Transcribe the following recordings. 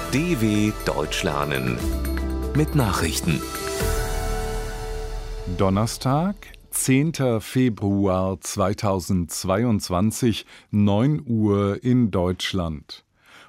DW Deutsch lernen mit Nachrichten. Donnerstag, 10. Februar 2022, 9 Uhr in Deutschland.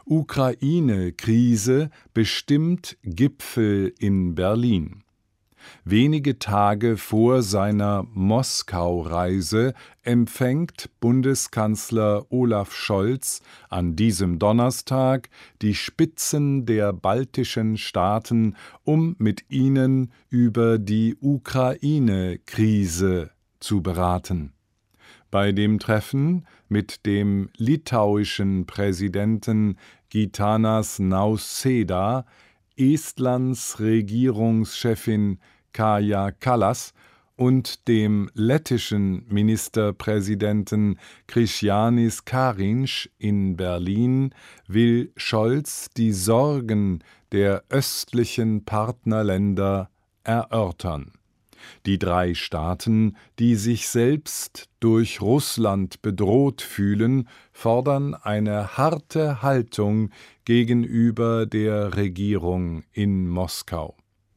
Ukraine-Krise bestimmt Gipfel in Berlin. Wenige Tage vor seiner Moskau-Reise empfängt Bundeskanzler Olaf Scholz an diesem Donnerstag die Spitzen der baltischen Staaten, um mit ihnen über die Ukraine-Krise zu beraten. Bei dem Treffen mit dem litauischen Präsidenten Gitanas Nausėda, Estlands Regierungschefin Kaja Kallas und dem lettischen Ministerpräsidenten Krišjānis Kariņš in Berlin will Scholz die Sorgen der östlichen Partnerländer erörtern. Die drei Staaten, die sich selbst durch Russland bedroht fühlen, fordern eine harte Haltung gegenüber der Regierung in Moskau.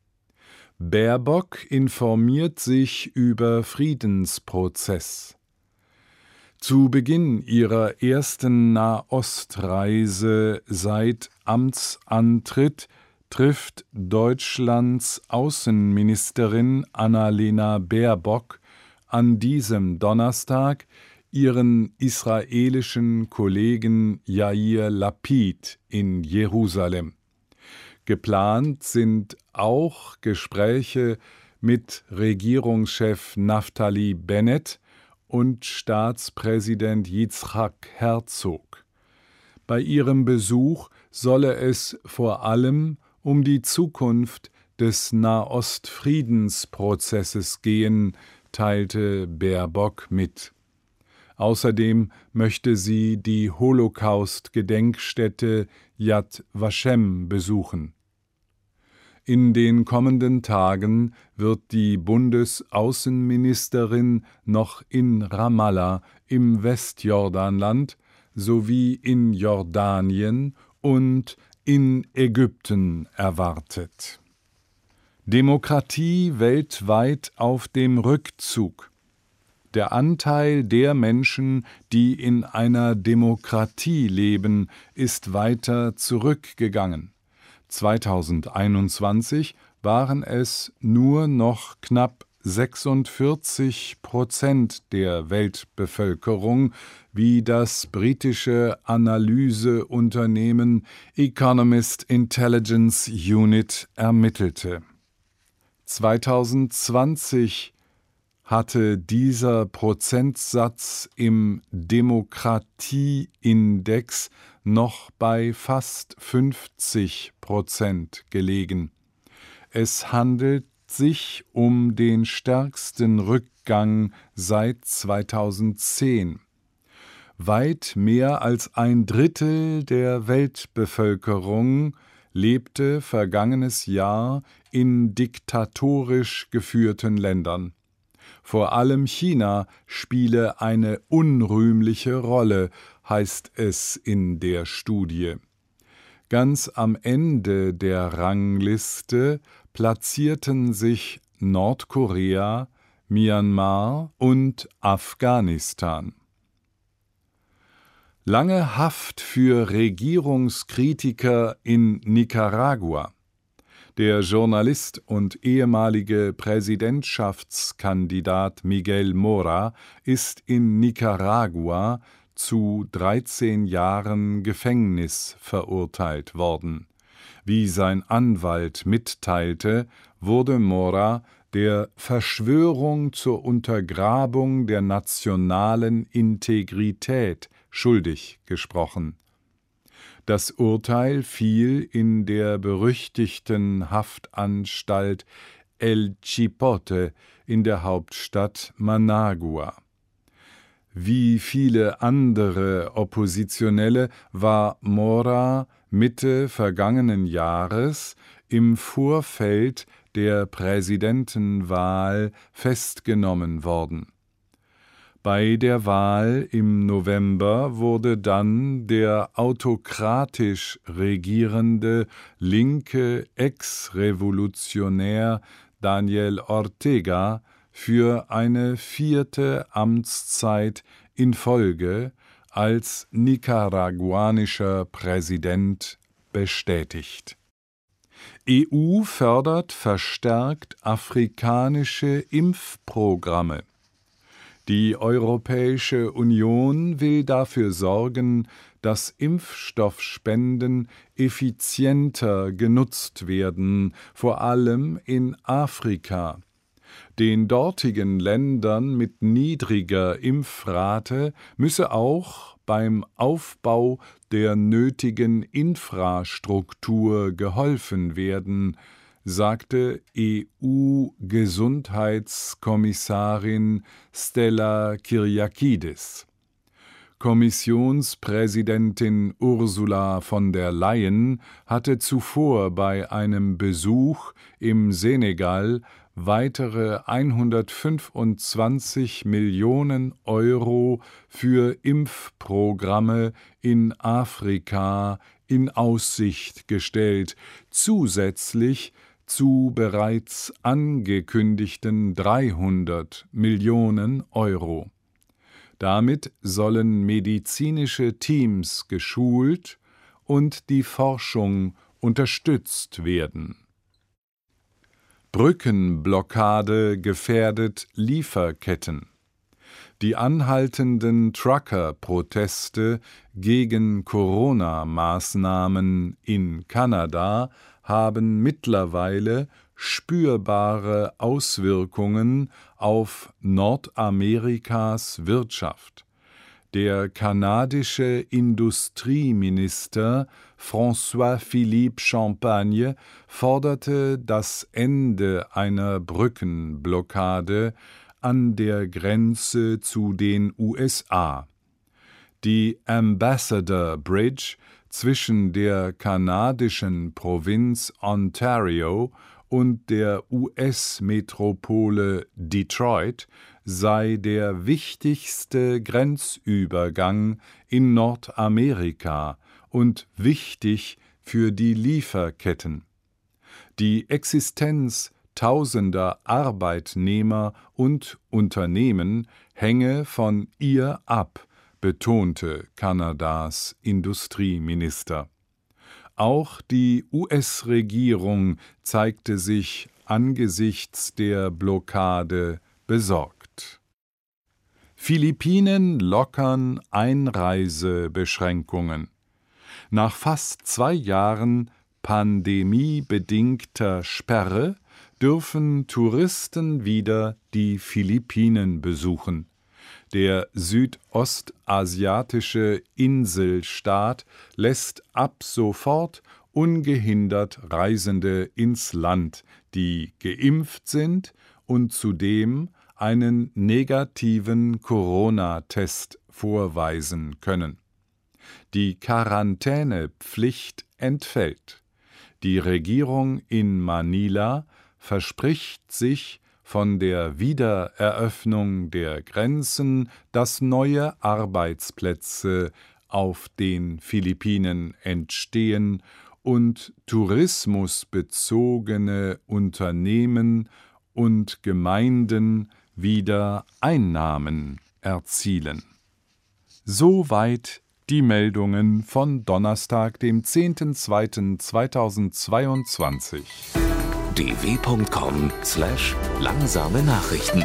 Baerbock informiert sich über Friedensprozess. Zu Beginn ihrer ersten Nahostreise seit Amtsantritt trifft Deutschlands Außenministerin Annalena Baerbock an diesem Donnerstag ihren israelischen Kollegen Yair Lapid in Jerusalem. Geplant sind auch Gespräche mit Regierungschef Naftali Bennett und Staatspräsident Yitzhak Herzog. Bei ihrem Besuch solle es vor allem um die Zukunft des Nahostfriedensprozesses gehen, teilte Baerbock mit. Außerdem möchte sie die Holocaust-Gedenkstätte Yad Vashem besuchen. In den kommenden Tagen wird die Bundesaußenministerin noch in Ramallah im Westjordanland sowie in Jordanien und in Ägypten erwartet. Demokratie weltweit auf dem Rückzug. Der Anteil der Menschen, die in einer Demokratie leben, ist weiter zurückgegangen. 2021 waren es nur noch knapp 46% der Weltbevölkerung, wie das britische Analyseunternehmen Economist Intelligence Unit ermittelte. 2020 hatte dieser Prozentsatz im Demokratieindex noch bei fast 50% gelegen. Es handelt sich um den stärksten Rückgang seit 2010. Weit mehr als ein Drittel der Weltbevölkerung lebte vergangenes Jahr in diktatorisch geführten Ländern. Vor allem China spiele eine unrühmliche Rolle, heißt es in der Studie. Ganz am Ende der Rangliste platzierten sich Nordkorea, Myanmar und Afghanistan. Lange Haft für Regierungskritiker in Nicaragua. Der Journalist und ehemalige Präsidentschaftskandidat Miguel Mora ist in Nicaragua zu 13 Jahren Gefängnis verurteilt worden. Wie sein Anwalt mitteilte, wurde Mora der Verschwörung zur Untergrabung der nationalen Integrität schuldig gesprochen. Das Urteil fiel in der berüchtigten Haftanstalt El Chipote in der Hauptstadt Managua. Wie viele andere Oppositionelle war Mora Mitte vergangenen Jahres im Vorfeld der Präsidentenwahl festgenommen worden. Bei der Wahl im November wurde dann der autokratisch regierende linke Ex-Revolutionär Daniel Ortega für eine 4. Amtszeit in Folge als nicaraguanischer Präsident bestätigt. EU fördert verstärkt afrikanische Impfprogramme. Die Europäische Union will dafür sorgen, dass Impfstoffspenden effizienter genutzt werden, vor allem in Afrika. Den dortigen Ländern mit niedriger Impfrate müsse auch beim Aufbau der nötigen Infrastruktur geholfen werden, sagte EU-Gesundheitskommissarin Stella Kyriakides. Kommissionspräsidentin Ursula von der Leyen hatte zuvor bei einem Besuch im Senegal weitere 125 Millionen Euro für Impfprogramme in Afrika in Aussicht gestellt, zusätzlich zu bereits angekündigten 300 Millionen Euro. Damit sollen medizinische Teams geschult und die Forschung unterstützt werden. Brückenblockade gefährdet Lieferketten. Die anhaltenden Trucker-Proteste gegen Corona-Maßnahmen in Kanada haben mittlerweile spürbare Auswirkungen auf Nordamerikas Wirtschaft. Der kanadische Industrieminister François-Philippe Champagne forderte das Ende einer Brückenblockade an der Grenze zu den USA. Die Ambassador Bridge zwischen der kanadischen Provinz Ontario und der US-Metropole Detroit sei der wichtigste Grenzübergang in Nordamerika und wichtig für die Lieferketten. Die Existenz tausender Arbeitnehmer und Unternehmen hänge von ihr ab, betonte Kanadas Industrieminister. Auch die US-Regierung zeigte sich angesichts der Blockade besorgt. Philippinen lockern Einreisebeschränkungen. Nach fast 2 Jahren pandemiebedingter Sperre dürfen Touristen wieder die Philippinen besuchen. Der südostasiatische Inselstaat lässt ab sofort ungehindert Reisende ins Land, die geimpft sind und zudem einen negativen Corona-Test vorweisen können. Die Quarantänepflicht entfällt. Die Regierung in Manila verspricht sich, von der Wiedereröffnung der Grenzen, dass neue Arbeitsplätze auf den Philippinen entstehen und tourismusbezogene Unternehmen und Gemeinden wieder Einnahmen erzielen. Soweit die Meldungen von Donnerstag, dem 10.02.2022. dw.com/langsame Nachrichten.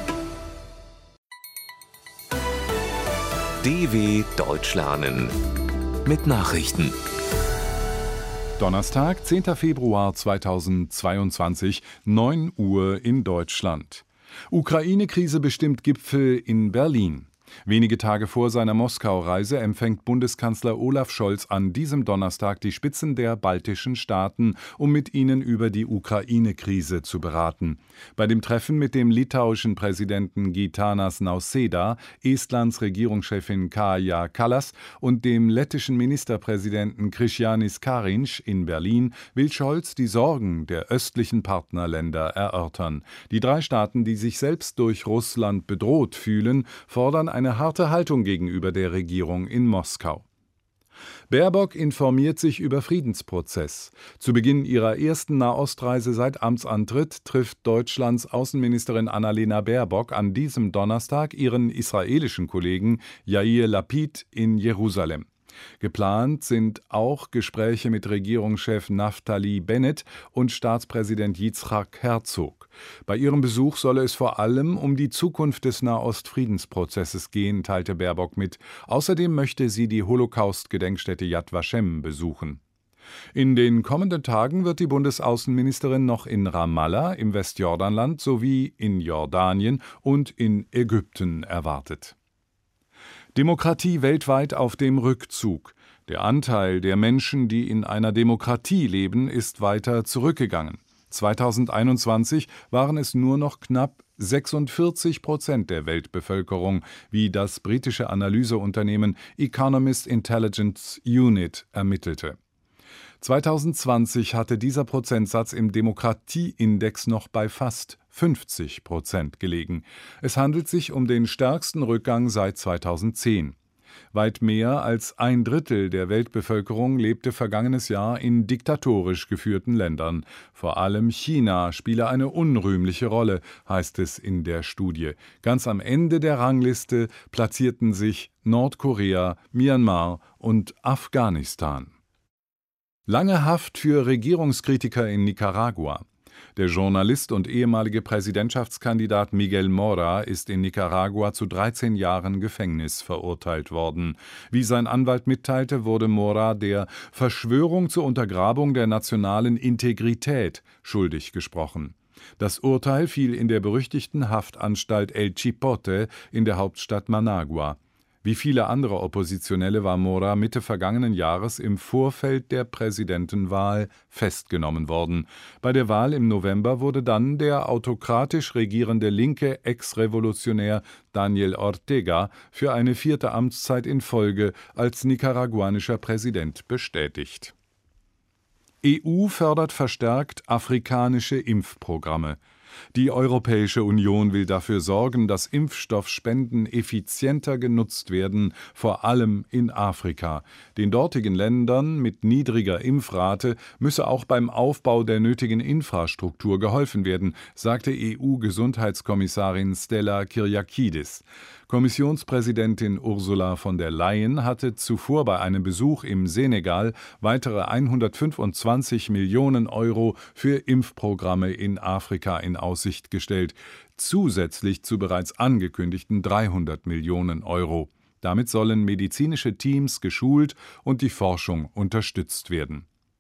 DW Deutsch lernen mit Nachrichten. Donnerstag, 10. Februar 2022, 9 Uhr in Deutschland. Ukraine-Krise bestimmt Gipfel in Berlin. Wenige Tage vor seiner Moskau-Reise empfängt Bundeskanzler Olaf Scholz an diesem Donnerstag die Spitzen der baltischen Staaten, um mit ihnen über die Ukraine-Krise zu beraten. Bei dem Treffen mit dem litauischen Präsidenten Gitanas Nausėda, Estlands Regierungschefin Kaja Kallas und dem lettischen Ministerpräsidenten Krišjānis Kariņš in Berlin will Scholz die Sorgen der östlichen Partnerländer erörtern. Die 3 Staaten, die sich selbst durch Russland bedroht fühlen, fordern eine harte Haltung gegenüber der Regierung in Moskau. Baerbock informiert sich über Friedensprozess. Zu Beginn ihrer ersten Nahostreise seit Amtsantritt trifft Deutschlands Außenministerin Annalena Baerbock an diesem Donnerstag ihren israelischen Kollegen Yair Lapid in Jerusalem. Geplant sind auch Gespräche mit Regierungschef Naftali Bennett und Staatspräsident Yitzhak Herzog. Bei ihrem Besuch solle es vor allem um die Zukunft des Nahost-Friedensprozesses gehen, teilte Baerbock mit. Außerdem möchte sie die Holocaust-Gedenkstätte Yad Vashem besuchen. In den kommenden Tagen wird die Bundesaußenministerin noch in Ramallah im Westjordanland sowie in Jordanien und in Ägypten erwartet. Demokratie weltweit auf dem Rückzug. Der Anteil der Menschen, die in einer Demokratie leben, ist weiter zurückgegangen. 2021 waren es nur noch knapp 46% der Weltbevölkerung, wie das britische Analyseunternehmen Economist Intelligence Unit ermittelte. 2020 hatte dieser Prozentsatz im Demokratieindex noch bei fast 50% gelegen. Es handelt sich um den stärksten Rückgang seit 2010. Weit mehr als 1/3 der Weltbevölkerung lebte vergangenes Jahr in diktatorisch geführten Ländern. Vor allem China spiele eine unrühmliche Rolle, heißt es in der Studie. Ganz am Ende der Rangliste platzierten sich Nordkorea, Myanmar und Afghanistan. Lange Haft für Regierungskritiker in Nicaragua. Der Journalist und ehemalige Präsidentschaftskandidat Miguel Mora ist in Nicaragua zu 13 Jahren Gefängnis verurteilt worden. Wie sein Anwalt mitteilte, wurde Mora der Verschwörung zur Untergrabung der nationalen Integrität schuldig gesprochen. Das Urteil fiel in der berüchtigten Haftanstalt El Chipote in der Hauptstadt Managua. Wie viele andere Oppositionelle war Mora Mitte vergangenen Jahres im Vorfeld der Präsidentenwahl festgenommen worden. Bei der Wahl im November wurde dann der autokratisch regierende linke Ex-Revolutionär Daniel Ortega für eine 4. Amtszeit in Folge als nicaraguanischer Präsident bestätigt. EU fördert verstärkt afrikanische Impfprogramme. Die Europäische Union will dafür sorgen, dass Impfstoffspenden effizienter genutzt werden, vor allem in Afrika. Den dortigen Ländern mit niedriger Impfrate müsse auch beim Aufbau der nötigen Infrastruktur geholfen werden, sagte EU-Gesundheitskommissarin Stella Kyriakidis. Kommissionspräsidentin Ursula von der Leyen hatte zuvor bei einem Besuch im Senegal weitere 125 Millionen Euro für Impfprogramme in Afrika in Aussicht gestellt, zusätzlich zu bereits angekündigten 300 Millionen Euro. Damit sollen medizinische Teams geschult und die Forschung unterstützt werden.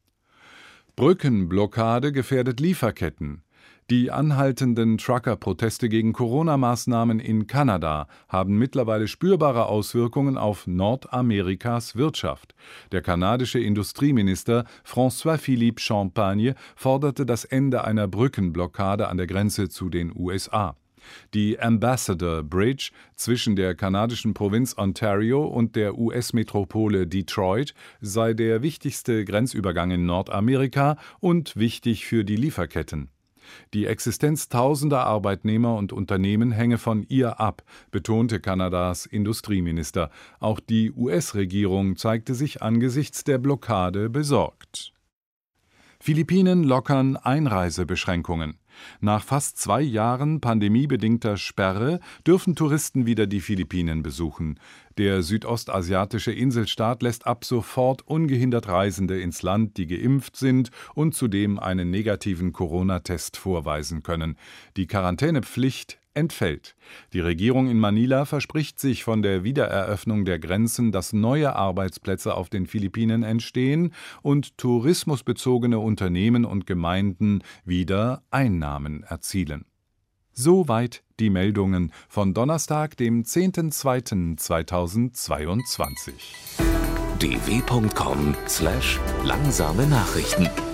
Brückenblockade gefährdet Lieferketten. Die anhaltenden Trucker-Proteste gegen Corona-Maßnahmen in Kanada haben mittlerweile spürbare Auswirkungen auf Nordamerikas Wirtschaft. Der kanadische Industrieminister François-Philippe Champagne forderte das Ende einer Brückenblockade an der Grenze zu den USA. Die Ambassador Bridge zwischen der kanadischen Provinz Ontario und der US-Metropole Detroit sei der wichtigste Grenzübergang in Nordamerika und wichtig für die Lieferketten. Die Existenz tausender Arbeitnehmer und Unternehmen hänge von ihr ab, betonte Kanadas Industrieminister. Auch die US-Regierung zeigte sich angesichts der Blockade besorgt. Philippinen lockern Einreisebeschränkungen. Nach fast 2 Jahren pandemiebedingter Sperre dürfen Touristen wieder die Philippinen besuchen. Der südostasiatische Inselstaat lässt ab sofort ungehindert Reisende ins Land, die geimpft sind und zudem einen negativen Corona-Test vorweisen können. Die Quarantänepflicht entfällt. Die Regierung in Manila verspricht sich von der Wiedereröffnung der Grenzen, dass neue Arbeitsplätze auf den Philippinen entstehen und tourismusbezogene Unternehmen und Gemeinden wieder Einnahmen erzielen. Soweit die Meldungen von Donnerstag, dem 10.02.2022. dw.com/langsame Nachrichten